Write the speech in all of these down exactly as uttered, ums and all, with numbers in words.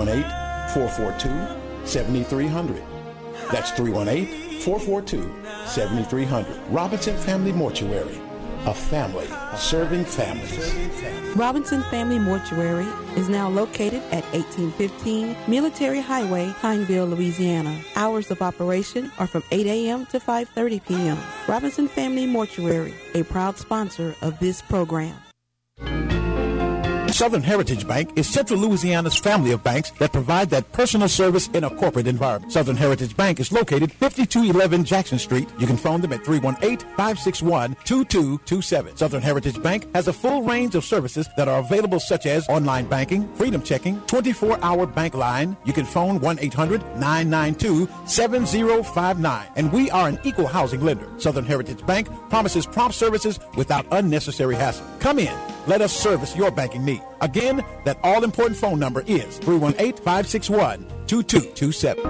one eight, four four two, seven three zero zero. That's three one eight, four four two, seven three zero zero. Robinson Family Mortuary, a family serving families. Robinson Family Mortuary is now located at eighteen fifteen Military Highway, Pineville, Louisiana. Hours of operation are from eight a.m. to five thirty p.m. Robinson Family Mortuary, a proud sponsor of this program. Southern Heritage Bank is Central Louisiana's family of banks that provide that personal service in a corporate environment. Southern Heritage Bank is located fifty-two eleven Jackson Street. You can phone them at three one eight, five six one, two two two seven. Southern Heritage Bank has a full range of services that are available, such as online banking, freedom checking, twenty-four hour bank line. You can phone one eight hundred, nine nine two, seven zero five nine. And we are an equal housing lender. Southern Heritage Bank promises prompt services without unnecessary hassle. Come in. Let us service your banking need. Again, that all-important phone number is three one eight, five six one, two two two seven.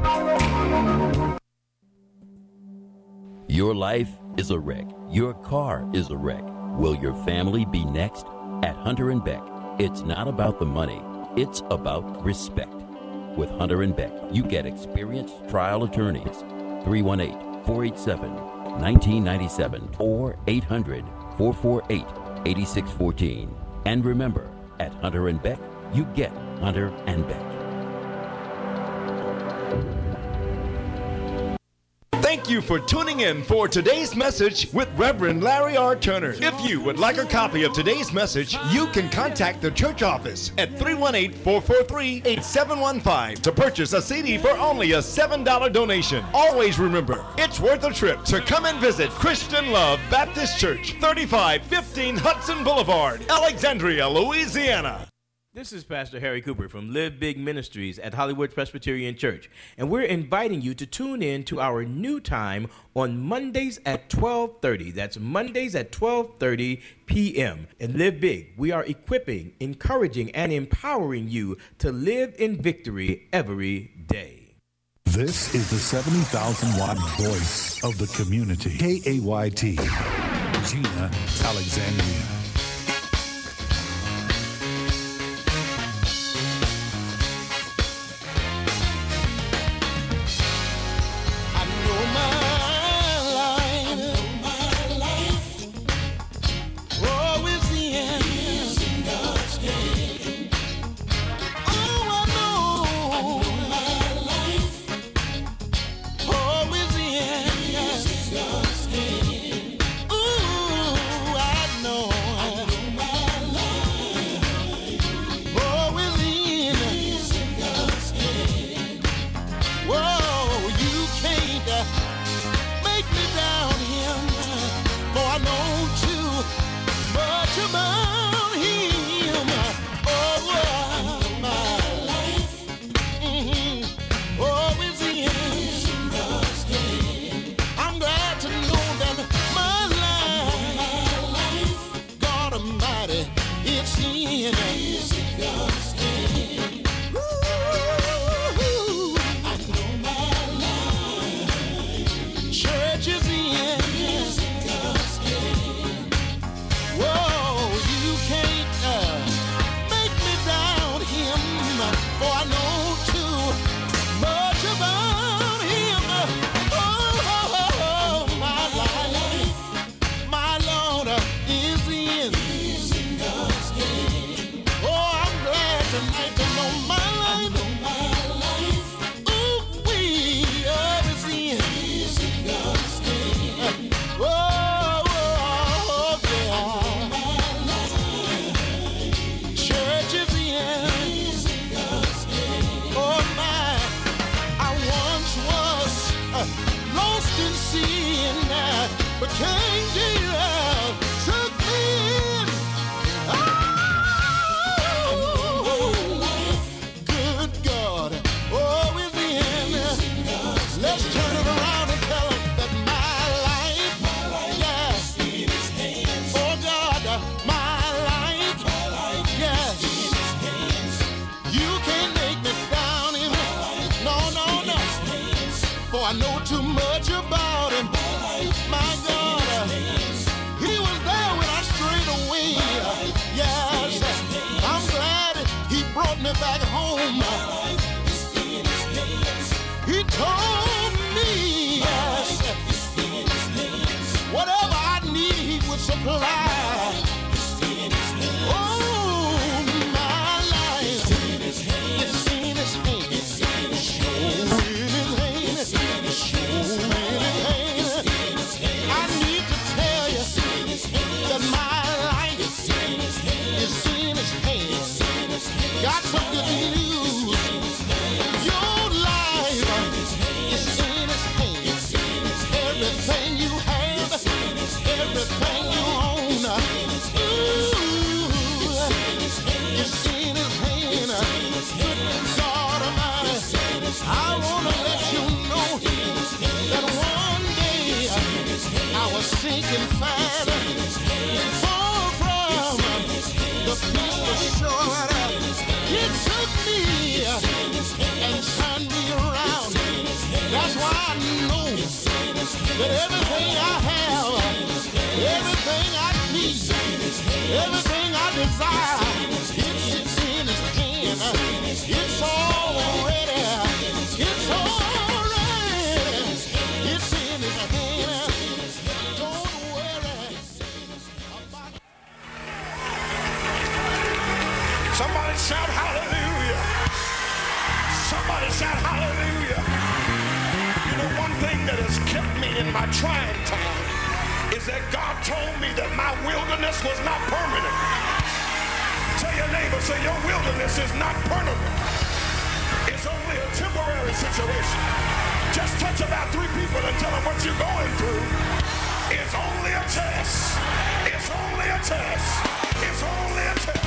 Your life is a wreck. Your car is a wreck. Will your family be next? At Hunter and Beck, it's not about the money. It's about respect. With Hunter and Beck, you get experienced trial attorneys. three one eight, four eight seven, one nine nine seven or eight hundred, four four eight, eight six one four. And remember, at Hunter and Beck, you get Hunter and Beck. Thank you for tuning in for today's message with Reverend Larry R. Turner. If you would like a copy of today's message, you can contact the church office at three one eight, four four three, eight seven one five to purchase a C D for only a seven dollar donation. Always remember, it's worth a trip to come and visit Christian Love Baptist Church, thirty-five fifteen Hudson Boulevard, Alexandria, Louisiana. This is Pastor Harry Cooper from Live Big Ministries at Hollywood Presbyterian Church, and we're inviting you to tune in to our new time on Mondays at twelve thirty. That's Mondays at twelve thirty p.m. And Live Big, we are equipping, encouraging, and empowering you to live in victory every day. This is the seventy thousand watt voice of the community. K A Y T, Gina Alexandria. Back home. inside. Far from the peace assured. It took me and turned me around. That's why I know that everything I have, everything I need, everything I desire, it's in His hand. It's already, it's already, it's in His hand. Don't worry about it. Somebody shout hallelujah. Somebody shout hallelujah. You know, one thing that has kept me in my trying time is that God told me that my wilderness was not permanent. Tell your neighbor, say your wilderness is not permanent. It's only a temporary situation. Just touch about three people and tell them what you're going through. It's only a test. It's only a test. It's only a test.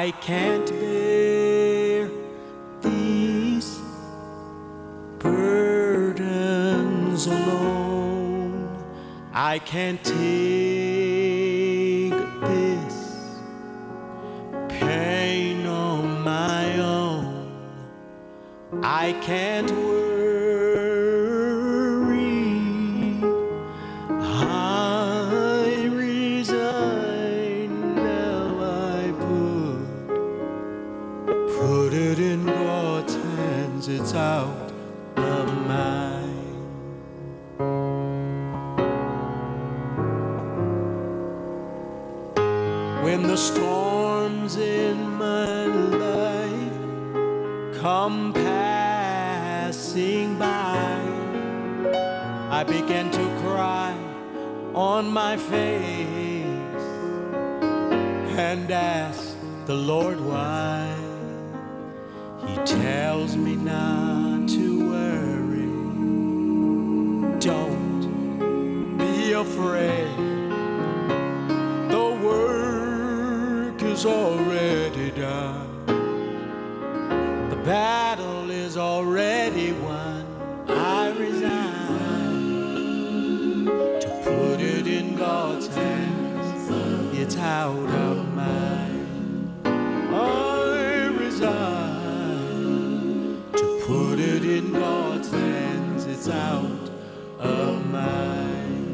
I can't bear these burdens alone. I can't take this pain on my own. I can't worry. I resign. Now I put put it in God's hands. It's out of mine. When the storms in my life come passing by, I began to cry on my face and ask the Lord why. He tells me not to worry. Don't be afraid. The work is already done. The battle is already won. I resign to put it in God's hands. It's out of mine. I resign to put it in God's hands. It's out of mine.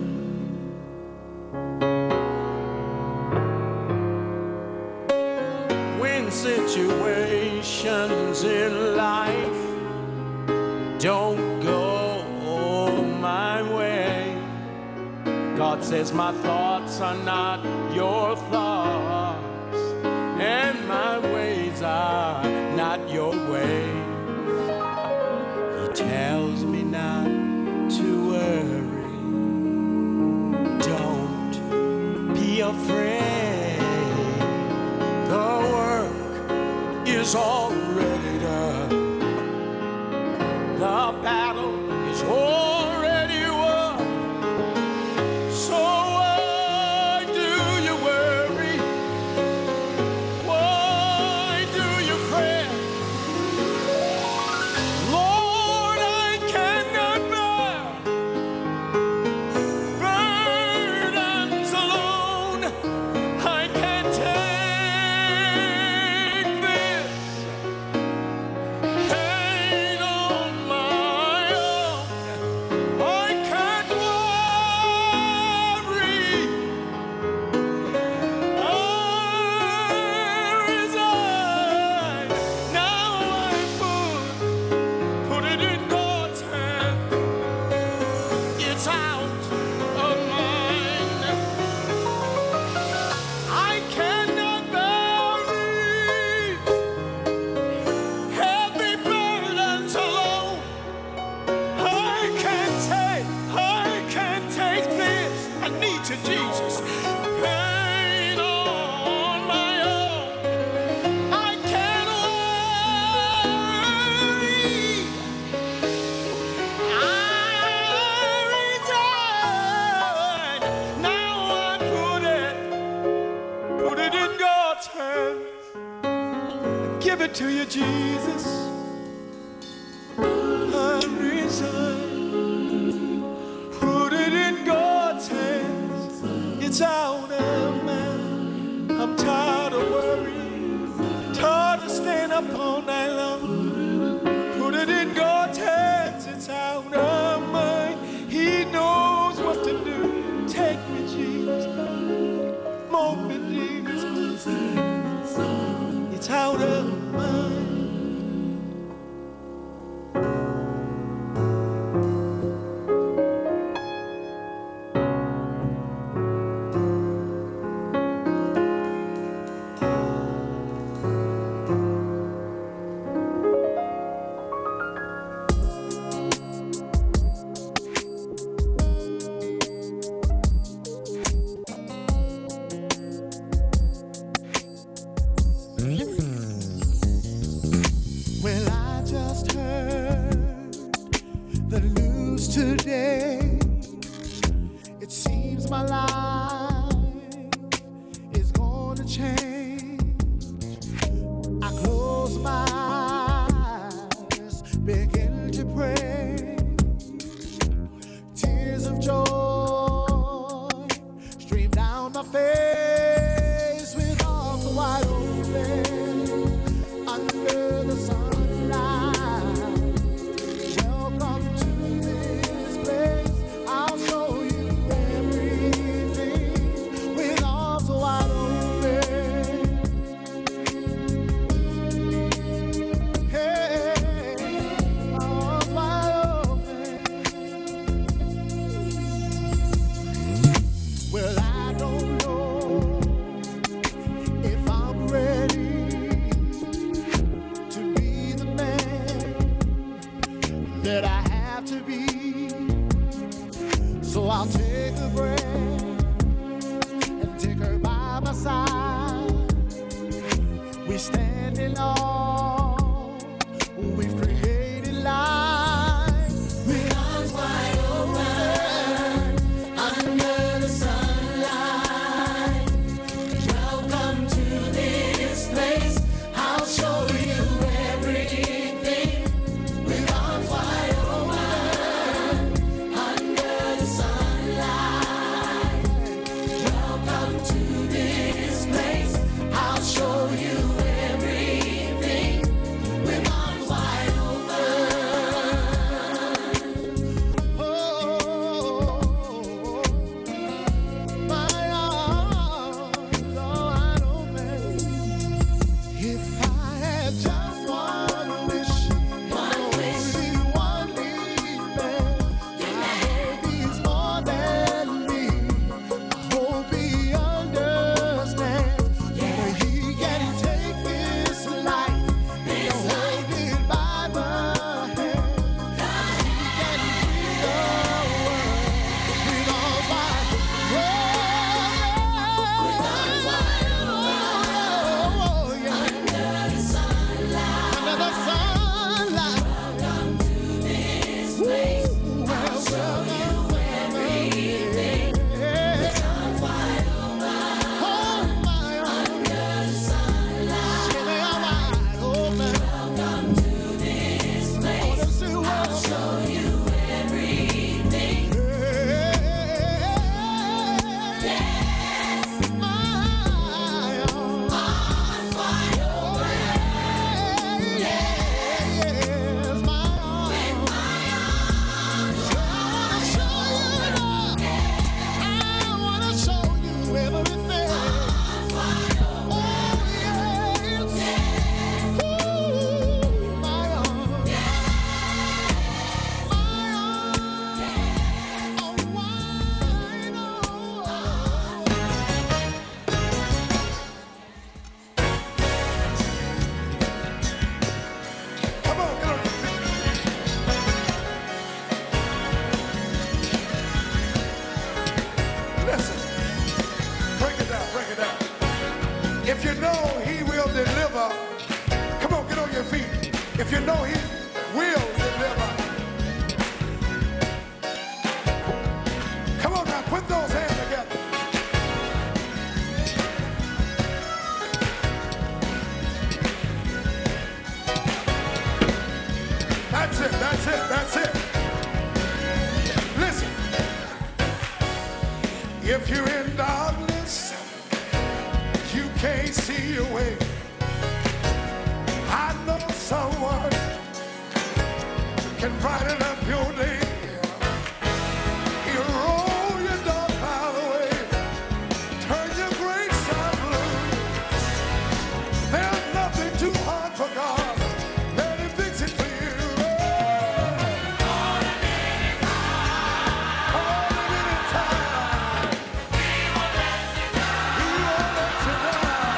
When situations in life don't go my way, God says my thoughts are not your thoughts, and my ways are not your ways. He tells me not to worry. Don't be afraid. The work is already done. The battle is already won. So why do you worry? Why do you fret? Lord, I cannot bear burdens alone. I can't take this pain on my own. I can't worry. I resign. Now I put, put it in God's hand. It's out of mine. I cannot bear heavy burdens alone. I can't take, I can't take this. I need you, Jesus. Pain on my own. I can't worry. I resign. Now I put it, put it in God's hands. Give it to you, Jesus. I resign. Put it in God's hands. It's out of mine. I'm tired of worrying. Tired of staying up all night long. Put it in God's hands. It's out of mine. He knows what to do. Take me, Jesus. Mold me, Jesus. It's out of mine. Well, I just heard the news today. It seems my life is gonna change. If you know he will deliver. Come on now, put those hands together. That's it, that's it, that's it. Listen. If you're in darkness, you can't see your way. I know someone can brighten up your day. He'll roll your dark cloud away, turn your gray sky blue. There's nothing too hard for God. Let him fix it for you. All in any time. All in any time. He won't let you down. He won't let you down.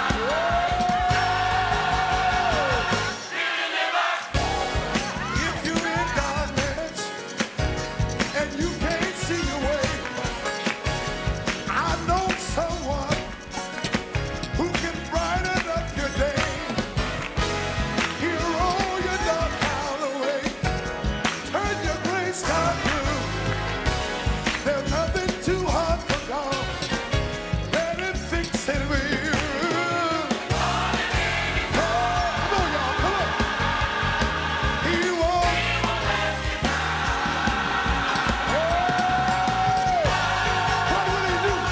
If you're in darkness and you can't see your way, I know someone who can brighten up your day. He'll roll your dark cloud away, turn your gray sky blue. There's nothing too hard for God. Let him fix it for you. Come on, y'all, come on. He won't. What will he do?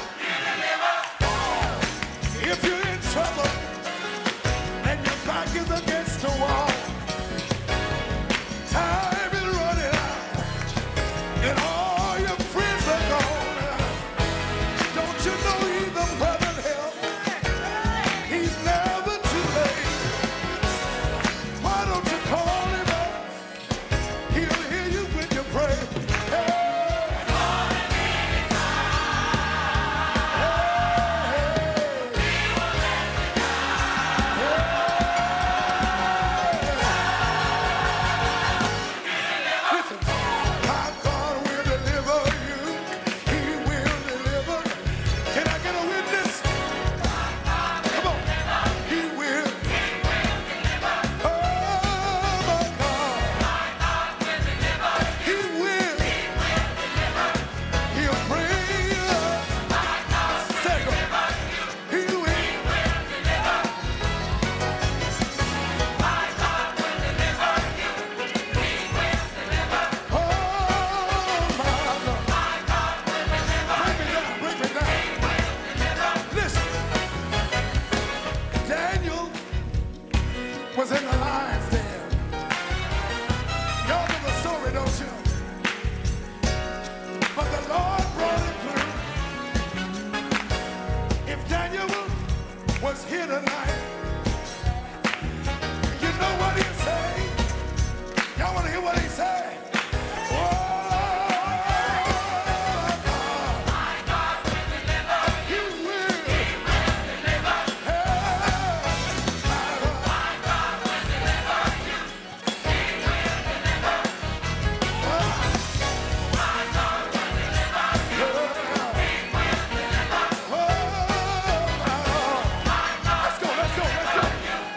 If you're in trouble and your back is against the wall, time is running out, and all your friends are gone. Don't you know he's the present help? He's never too late. Why don't you call him up? He'll hear you when you pray. Hey. Listen, my God will deliver you. He will deliver. Can I get a witness? Come on. He will. Oh, my God. He will. He'll bring you up. Second. He will. Oh, my God. Break me down, break me down. Listen. Daniel was in the lion's den. Y'all know the story, don't you? But the Lord brought him through. If Daniel was here tonight, you know what he say? Y'all want to hear what he say? Oh, God. He will. Hey, let's go, let's go, let's go.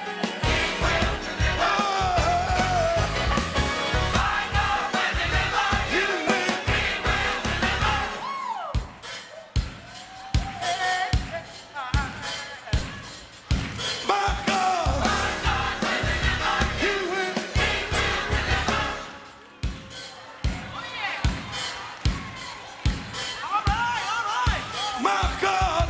He will. My God. He will. My God.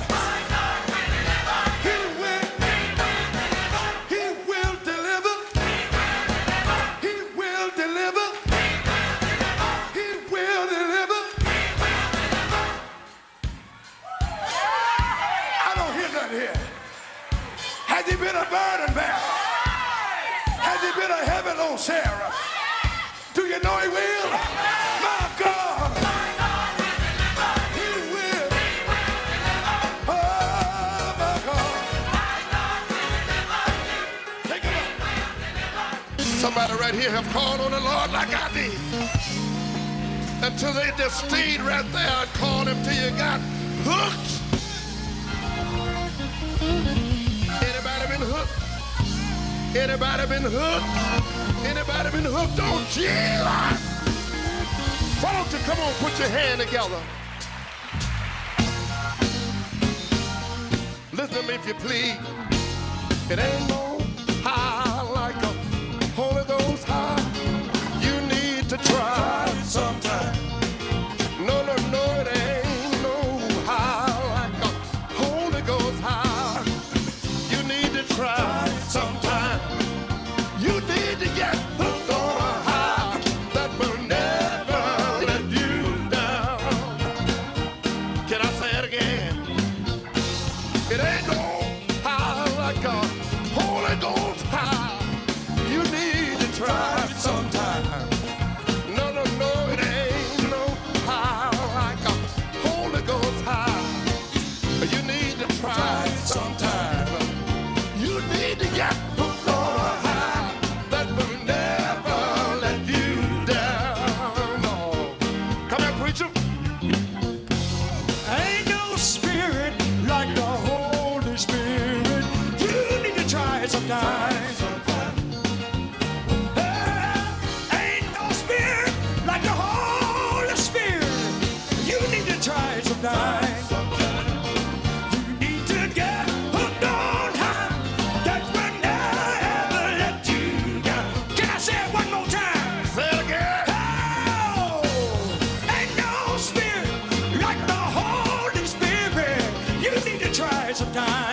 He will. He will deliver. He will deliver. He will deliver. I don't hear nothing here. Has he been a burden bearer? Has he been a heavy load sharer? Do you know he will? My God. He will. Oh, my God. Take it up. Somebody right here have called on the Lord like I did. Until they just stayed right there and called him till you got hooked. Anybody been hooked? Anybody been hooked? Anybody been hooked on Jesus? Why don't you come on, put your hand together. Listen to me if you please. It ain't no high like a Holy Ghost high. You need to try it sometime. No, no, no, it ain't no high like a Holy Ghost high. You need to try it sometime. You need to get hooked on a high that will never let you down. Can I say it again? It ain't no high like a Holy Ghost high. You need to try it sometime. No, no, no, it ain't no high like a Holy Ghost high. You need to try it sometime. You need to get hooked on a high that will never let you down. No. Come here, preacher. Ain't no spirit like the Holy Spirit. You need to try it sometime. Hey, ain't no spirit like the Holy Spirit. You need to try it sometime. You need to get hooked on high that will never let you down. Can I say it one more time? Say it again. Oh, ain't no spirit like the Holy Spirit. You need to try it sometime.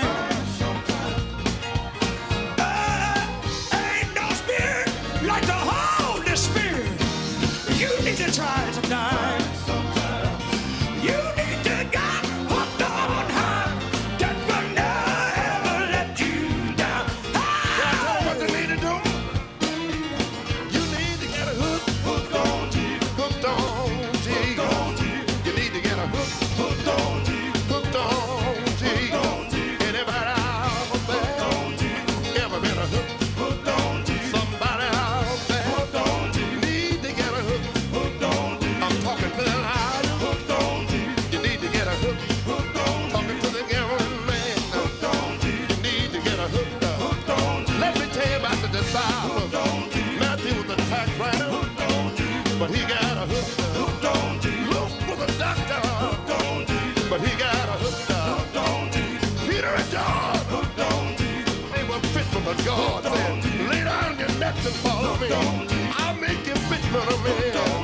Uh, ain't no spirit like the Holy Spirit. You need to try it sometime. You need to get hooked on high that will never let you down. That's what you need to do. You need to get a hook, hooked on Jesus, hooked on Jesus. You need to get a hook, hooked on Jesus, hooked on Jesus. Anybody out there ever been a hook, hooked on Jesus? Somebody out there need to get a hook, hooked on Jesus. I'm talking to the liar, hooked on Jesus. You need to get a hook, hooked on Jesus. Talking to the gambling man, hooked on Jesus. You need to get a hook, hooked on Jesus. Let me tell you about the disciples. Matthew was a tax writer, but he got a hook, hooked on Jesus. Luke was a doctor, hooked on Jesus, but he got a hook, hooked on Jesus. Peter and John, hooked on Jesus. They were fit for the God. Said, lay down your nets and follow me. I'll make you fit for the man.